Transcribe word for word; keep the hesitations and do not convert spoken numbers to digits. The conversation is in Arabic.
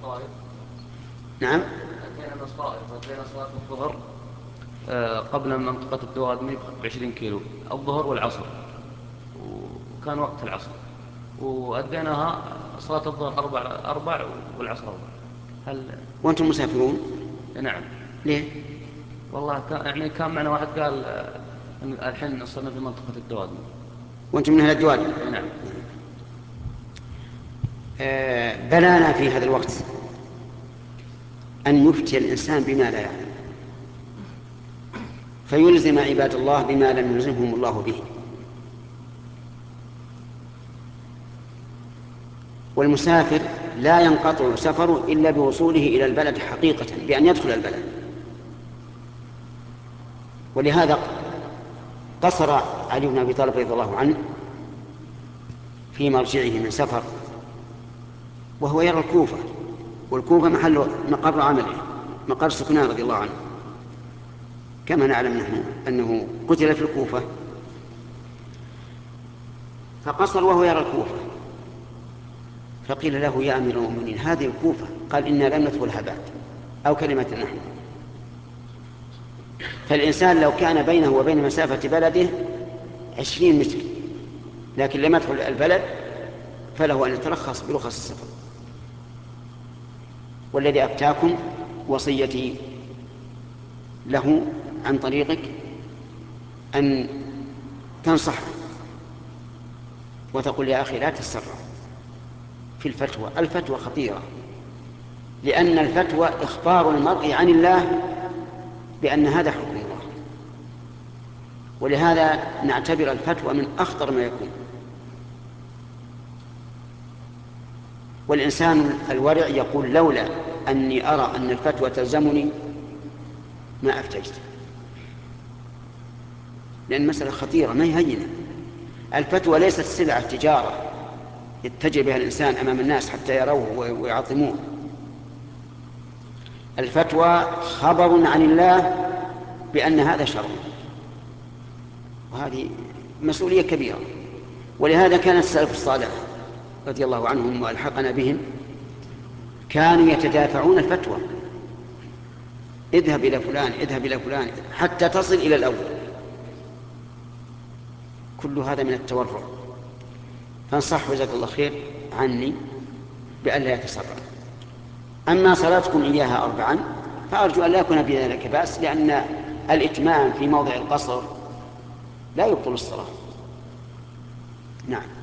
نعم. أتينا مصائب أتينا صلاة الظهر قبل منطقة الدوادمي بعشرين كيلو، الظهر والعصر، وكان وقت العصر، وأديناها صلاة الظهر أربع أربع والعصر أربع. هل وأنتم مسافرون؟ نعم. ليه؟ والله كان يعني كان معنا واحد قال آه، إن الحين صرنا في منطقة الدوادمي. وأنتم من أهل الدوادمي؟ نعم. آه بلانا في هذا الوقت أن يفتي الإنسان بما لا يعلم، فيلزم عباد الله بما لم يلزمهم الله به. والمسافر لا ينقطع سفره إلا بوصوله إلى البلد حقيقة، بأن يدخل البلد. ولهذا قصر علي بن أبي طالب رضي الله عنه في مرجعه من سفر وهو يرى الكوفة، والكوفة محل مقر عمله، مقر سكنه رضي الله عنه، كما نعلم نحن أنه قتل في الكوفة، فقصر وهو يرى الكوفة. فقيل له: يا أمير المؤمنين هذه الكوفة. قال: إنا لم ندخلها بعد، أو كلمة نحن. فالإنسان لو كان بينه وبين مسافة بلده عشرين متر لكن لم يدخل البلد فله أن يترخص برخص السفر. والذي أفتاكم وصيتي له عن طريقك أن تنصح وتقول: يا أخي لا تسرع في الفتوى. الفتوى خطيرة، لأن الفتوى إخبار المرء عن الله بأن هذا حكم الله، ولهذا نعتبر الفتوى من أخطر ما يكون. والإنسان الورع يقول: لولا أني أرى أن الفتوى تلزمني ما أفتيت، لأن المسألة خطيرة ما يهينة. الفتوى ليست سلعة تجارة يتجه بها الإنسان أمام الناس حتى يروه ويعظموه. الفتوى خبر عن الله بأن هذا شرع، وهذه مسؤولية كبيرة. ولهذا كان السلف الصالح رضي الله عنهم وألحقنا بهم كانوا يتدافعون الفتوى: اذهب إلى فلان، اذهب إلى فلان، حتى تصل إلى الأول. كل هذا من التورع. فانصح جزاك الله خير عني بألا يتسرع. أما صلاتكم إياها أربعا فأرجو أن لا يكون في ذلك بأس، لأن الإتمام في موضع القصر لا يبطل الصلاة. نعم.